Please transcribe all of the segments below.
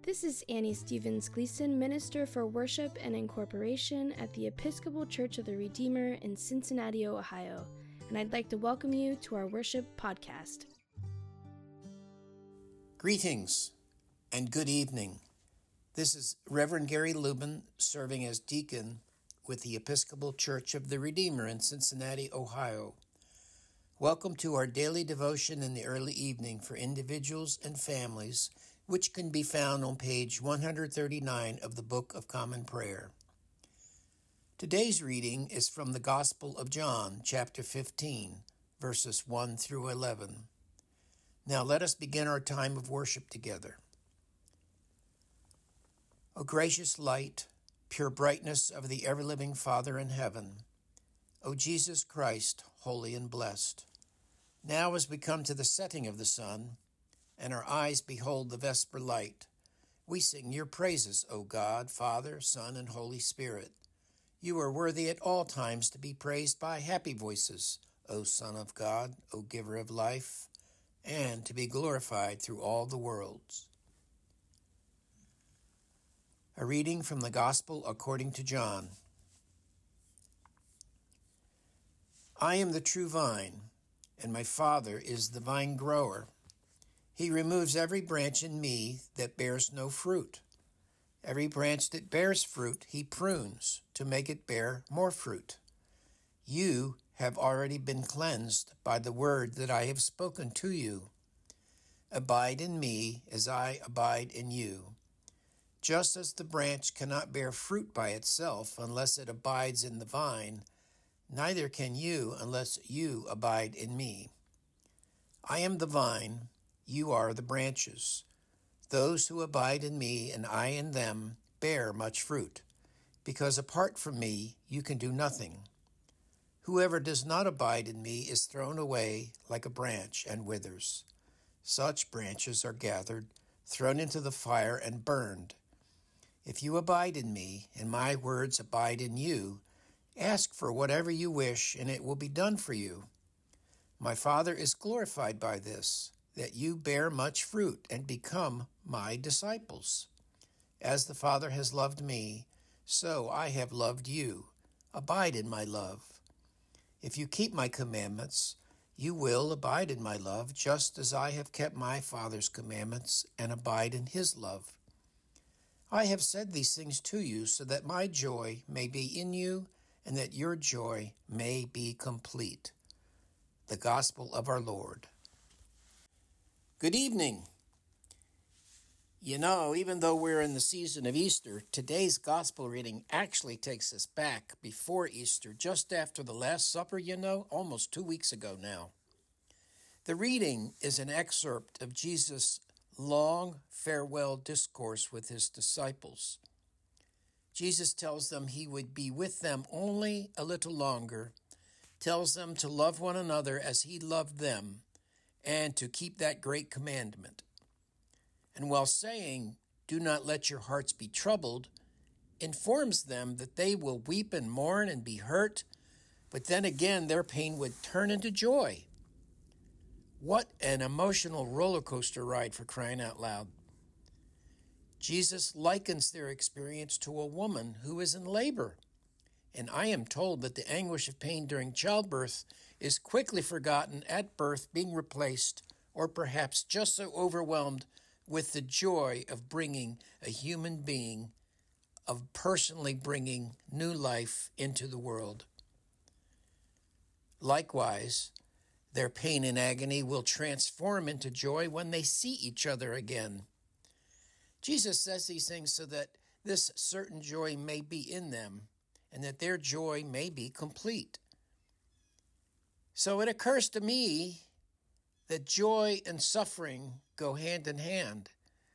This is Annie Stevens Gleason, Minister for Worship and Incorporation at the Episcopal Church of the Redeemer in Cincinnati, Ohio, and I'd like to welcome you to our worship podcast. Greetings and good evening. This is Reverend Gary Lubin serving as deacon with the Episcopal Church of the Redeemer in Cincinnati, Ohio. Welcome to our daily devotion in the early evening for individuals and families, which can be found on page 139 of the Book of Common Prayer. Today's reading is from the Gospel of John, chapter 15, verses 1 through 11. Now let us begin our time of worship together. O gracious light, pure brightness of the ever-living Father in heaven, O Jesus Christ, holy and blessed, now as we come to the setting of the sun, and our eyes behold the vesper light, we sing your praises, O God, Father, Son, and Holy Spirit. You are worthy at all times to be praised by happy voices, O Son of God, O Giver of life, and to be glorified through all the worlds. A reading from the Gospel according to John. I am the true vine, and my Father is the vine grower. He removes every branch in me that bears no fruit. Every branch that bears fruit he prunes to make it bear more fruit. You have already been cleansed by the word that I have spoken to you. Abide in me as I abide in you. Just as the branch cannot bear fruit by itself unless it abides in the vine, neither can you unless you abide in me. I am the vine, you are the branches. Those who abide in me and I in them bear much fruit, because apart from me you can do nothing. Whoever does not abide in me is thrown away like a branch and withers. Such branches are gathered, thrown into the fire, and burned. If you abide in me, and my words abide in you, ask for whatever you wish, and it will be done for you. My Father is glorified by this, that you bear much fruit and become my disciples. As the Father has loved me, so I have loved you. Abide in my love. If you keep my commandments, you will abide in my love, just as I have kept my Father's commandments and abide in his love. I have said these things to you so that my joy may be in you and that your joy may be complete. The Gospel of our Lord. Good evening. You know, even though we're in the season of Easter, today's gospel reading actually takes us back before Easter, just after the Last Supper, almost 2 weeks ago now. The reading is an excerpt of Jesus' long farewell discourse with his disciples. Jesus tells them he would be with them only a little longer, tells them to love one another as he loved them, and to keep that great commandment. And while saying, "Do not let your hearts be troubled," informs them that they will weep and mourn and be hurt, but then again their pain would turn into joy. What an emotional roller coaster ride, for crying out loud. Jesus likens their experience to a woman who is in labor. And I am told that the anguish of pain during childbirth is quickly forgotten at birth, being replaced, or perhaps just so overwhelmed with the joy of bringing a human being, of personally bringing new life into the world. Likewise, their pain and agony will transform into joy when they see each other again. Jesus says these things so that this certain joy may be in them, and that their joy may be complete. So it occurs to me that joy and suffering go hand in hand.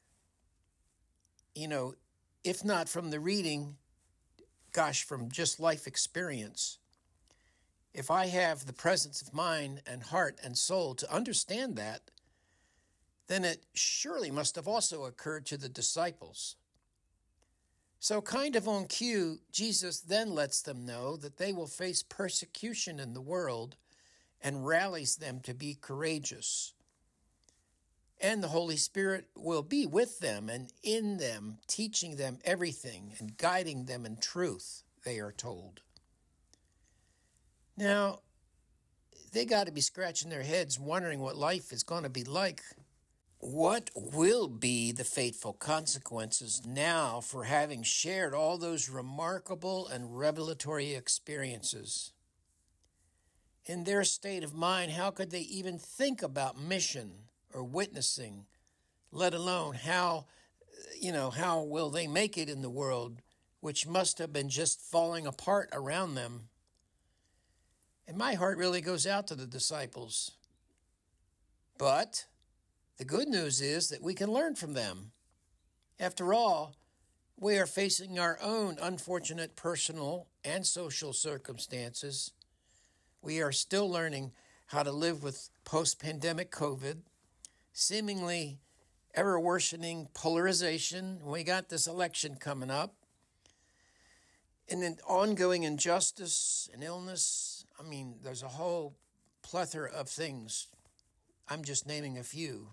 If not from the reading, from just life experience. If I have the presence of mind and heart and soul to understand that, then it surely must have also occurred to the disciples. So kind of on cue, Jesus then lets them know that they will face persecution in the world and rallies them to be courageous. And the Holy Spirit will be with them and in them, teaching them everything and guiding them in truth, they are told. Now, they got to be scratching their heads wondering what life is going to be like. What will be the fateful consequences now for having shared all those remarkable and revelatory experiences? In their state of mind, how could they even think about mission or witnessing, let alone how will they make it in the world, which must have been just falling apart around them? And my heart really goes out to the disciples. But the good news is that we can learn from them. After all, we are facing our own unfortunate personal and social circumstances. We are still learning how to live with post-pandemic COVID, seemingly ever-worsening polarization. We got this election coming up, and then ongoing injustice and illness. I mean, there's a whole plethora of things. I'm just naming a few.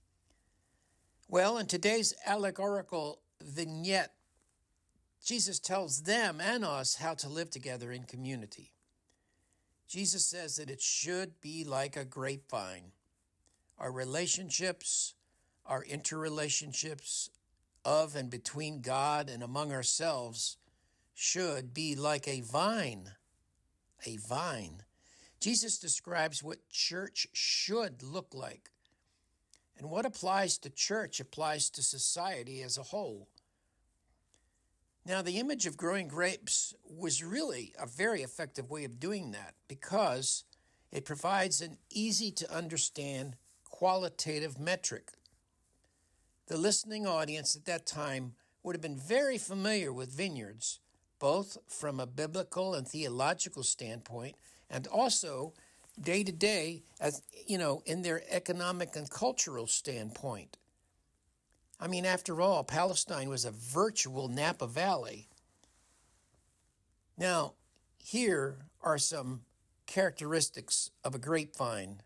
Well, in today's allegorical vignette, Jesus tells them and us how to live together in community. Jesus says that it should be like a grapevine. Our relationships, our interrelationships of and between God and among ourselves should be like a vine. A vine. Jesus describes what church should look like. And what applies to church applies to society as a whole. Now, the image of growing grapes was really a very effective way of doing that because it provides an easy-to-understand qualitative metric. The listening audience at that time would have been very familiar with vineyards, both from a biblical and theological standpoint, and also day to day, as in their economic and cultural standpoint. I mean, after all, Palestine was a virtual Napa Valley. Now, here are some characteristics of a grapevine.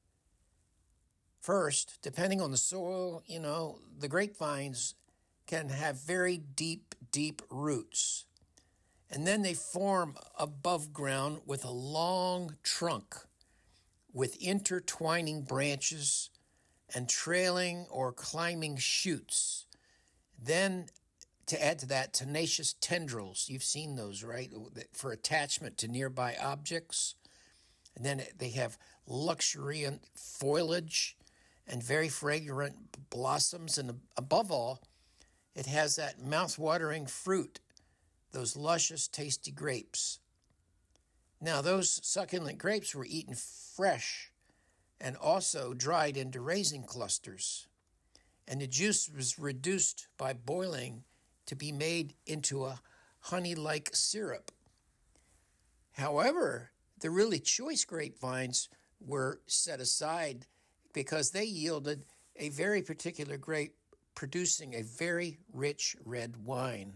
First, depending on the soil, the grapevines can have very deep, deep roots. And then they form above ground with a long trunk with intertwining branches and trailing or climbing shoots. Then, to add to that, tenacious tendrils. You've seen those, right? For attachment to nearby objects. And then they have luxuriant foliage and very fragrant blossoms. And above all, it has that mouth-watering fruit, those luscious, tasty grapes. Now, those succulent grapes were eaten fresh and also dried into raisin clusters. And the juice was reduced by boiling to be made into a honey-like syrup. However, the really choice grapevines were set aside because they yielded a very particular grape producing a very rich red wine.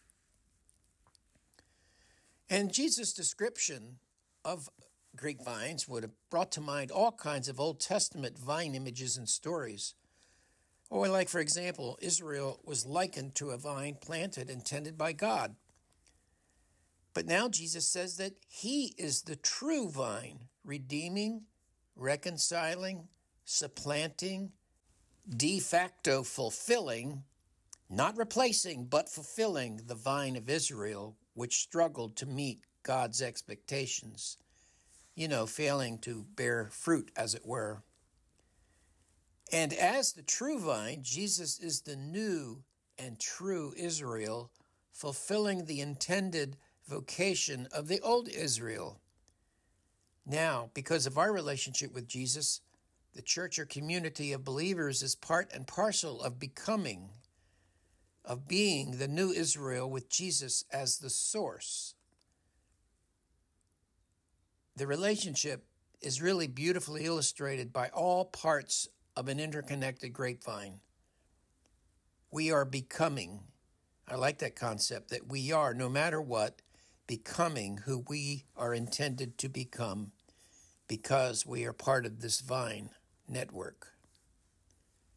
And Jesus' description of grapevines would have brought to mind all kinds of Old Testament vine images and stories. Or like, for example, Israel was likened to a vine planted and tended by God. But now Jesus says that he is the true vine, redeeming, reconciling, supplanting, de facto fulfilling, not replacing, but fulfilling the vine of Israel, which struggled to meet God's expectations, failing to bear fruit, as it were. And as the true vine, Jesus is the new and true Israel, fulfilling the intended vocation of the old Israel. Now, because of our relationship with Jesus, the church or community of believers is part and parcel of becoming, of being the new Israel with Jesus as the source. The relationship is really beautifully illustrated by all parts of an interconnected grapevine. We are becoming. I like that concept, that we are, no matter what, becoming who we are intended to become because we are part of this vine network.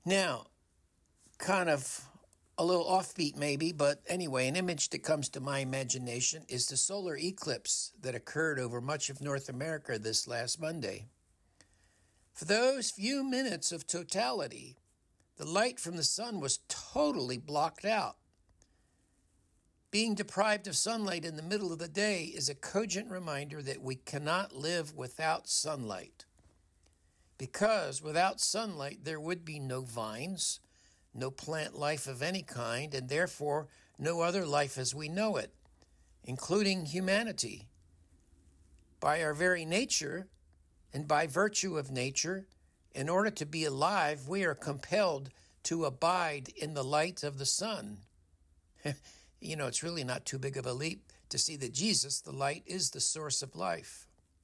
Now, kind of a little offbeat maybe, but anyway, an image that comes to my imagination is the solar eclipse that occurred over much of North America this last Monday. For those few minutes of totality, the light from the sun was totally blocked out. Being deprived of sunlight in the middle of the day is a cogent reminder that we cannot live without sunlight. Because without sunlight, there would be no vines, no plant life of any kind, and therefore no other life as we know it, including humanity. By our very nature, and by virtue of nature, in order to be alive, we are compelled to abide in the light of the sun. You know, it's really not too big of a leap to see that Jesus, the light, is the source of life.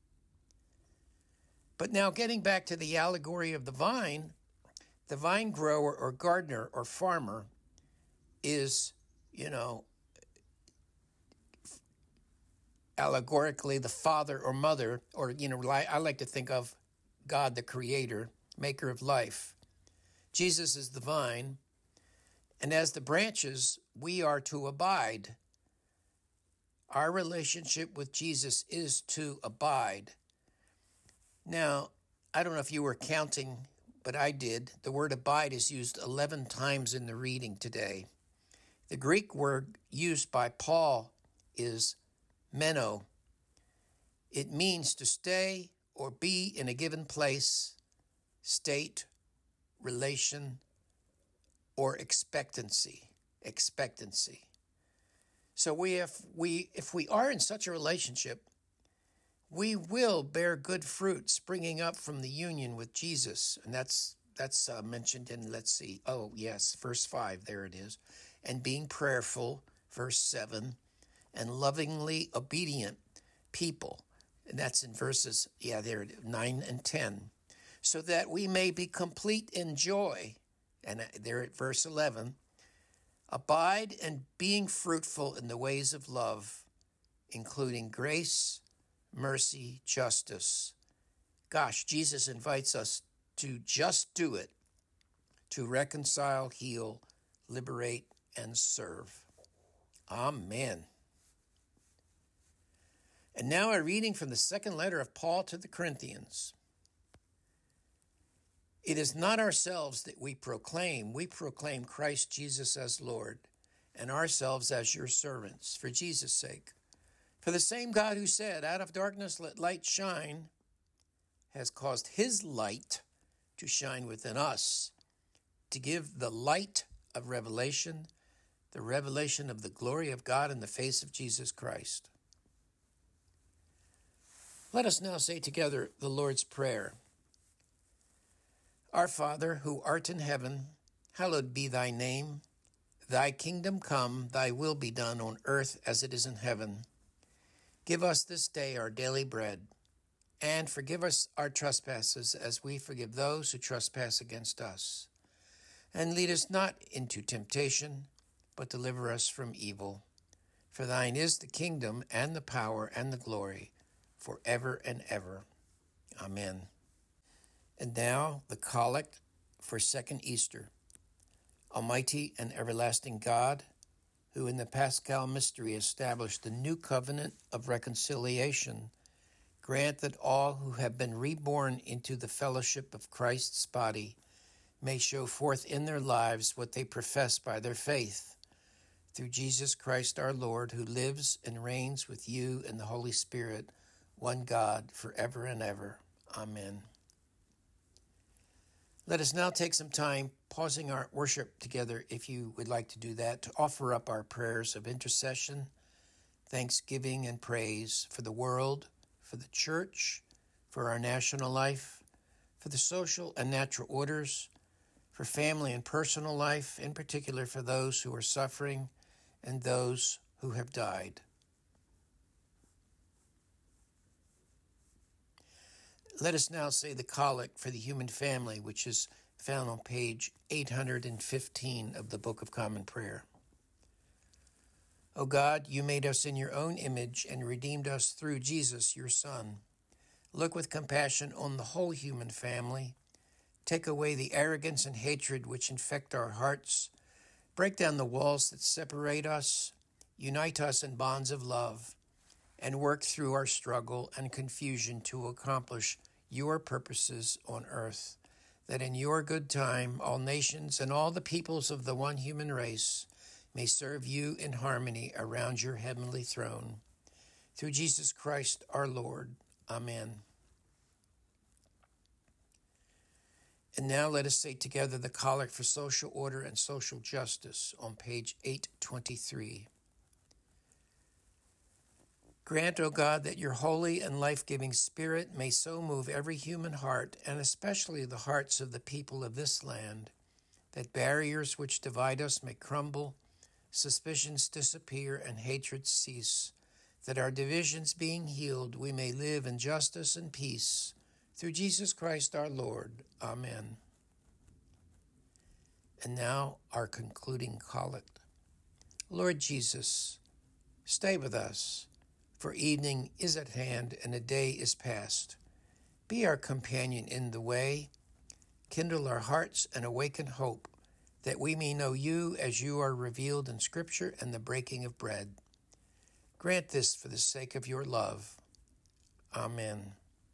But now getting back to the allegory of the vine grower or gardener or farmer is, allegorically the father or mother, or, I like to think of God, the creator, maker of life. Jesus is the vine, and as the branches, we are to abide. Our relationship with Jesus is to abide. Now, I don't know if you were counting, but I did. The word abide is used 11 times in the reading today. The Greek word used by Paul is meno. It means to stay or be in a given place, state, relation, or expectancy. So if we are in such a relationship, we will bear good fruit springing up from the union with Jesus. And that's mentioned in, verse 5, there it is. And being prayerful, verse 7, and lovingly obedient people. And that's in verses, 9 and 10. So that we may be complete in joy. And there at verse 11, abide and being fruitful in the ways of love, including grace, mercy, justice. Gosh, Jesus invites us to just do it, to reconcile, heal, liberate, and serve. Amen. And now a reading from the second letter of Paul to the Corinthians. It is not ourselves that we proclaim Christ Jesus as Lord, and ourselves as your servants, for Jesus' sake. For the same God who said, out of darkness let light shine, has caused his light to shine within us, to give the light of revelation, the revelation of the glory of God in the face of Jesus Christ. Let us now say together the Lord's Prayer. Our Father, who art in heaven, hallowed be thy name. Thy kingdom come, thy will be done on earth as it is in heaven. Give us this day our daily bread, and forgive us our trespasses as we forgive those who trespass against us. And lead us not into temptation, but deliver us from evil. For thine is the kingdom and the power and the glory, forever and ever. Amen. And now the collect for Second Easter. Almighty and everlasting God, who in the Paschal mystery established the new covenant of reconciliation, grant that all who have been reborn into the fellowship of Christ's body may show forth in their lives what they profess by their faith. Through Jesus Christ our Lord, who lives and reigns with you in the Holy Spirit, one God, forever and ever. Amen. Let us now take some time, pausing our worship together, if you would like to do that, to offer up our prayers of intercession, thanksgiving, and praise for the world, for the church, for our national life, for the social and natural orders, for family and personal life, in particular for those who are suffering and those who have died. Let us now say the collect for the human family, which is found on page 815 of the Book of Common Prayer. O God, you made us in your own image and redeemed us through Jesus, your Son. Look with compassion on the whole human family. Take away the arrogance and hatred which infect our hearts. Break down the walls that separate us. Unite us in bonds of love, and work through our struggle and confusion to accomplish your purposes on earth, that in your good time all nations and all the peoples of the one human race may serve you in harmony around your heavenly throne. Through Jesus Christ our Lord. Amen. And now let us say together the Collect for Social Order and Social Justice on page 823. Grant, O God, that your holy and life-giving Spirit may so move every human heart, and especially the hearts of the people of this land, that barriers which divide us may crumble, suspicions disappear, and hatred cease, that our divisions being healed, we may live in justice and peace. Through Jesus Christ our Lord. Amen. And now our concluding collect. Lord Jesus, stay with us, for evening is at hand and a day is past. Be our companion in the way. Kindle our hearts and awaken hope, that we may know you as you are revealed in Scripture and the breaking of bread. Grant this for the sake of your love. Amen.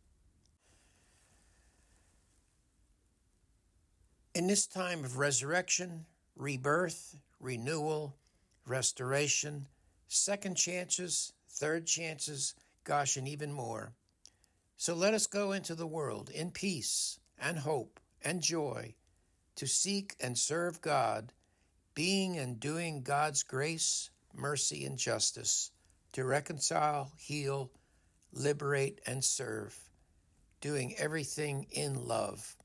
In this time of resurrection, rebirth, renewal, restoration, second chances, third chances, gosh, and even more. So let us go into the world in peace and hope and joy to seek and serve God, being and doing God's grace, mercy, and justice, to reconcile, heal, liberate, and serve, doing everything in love.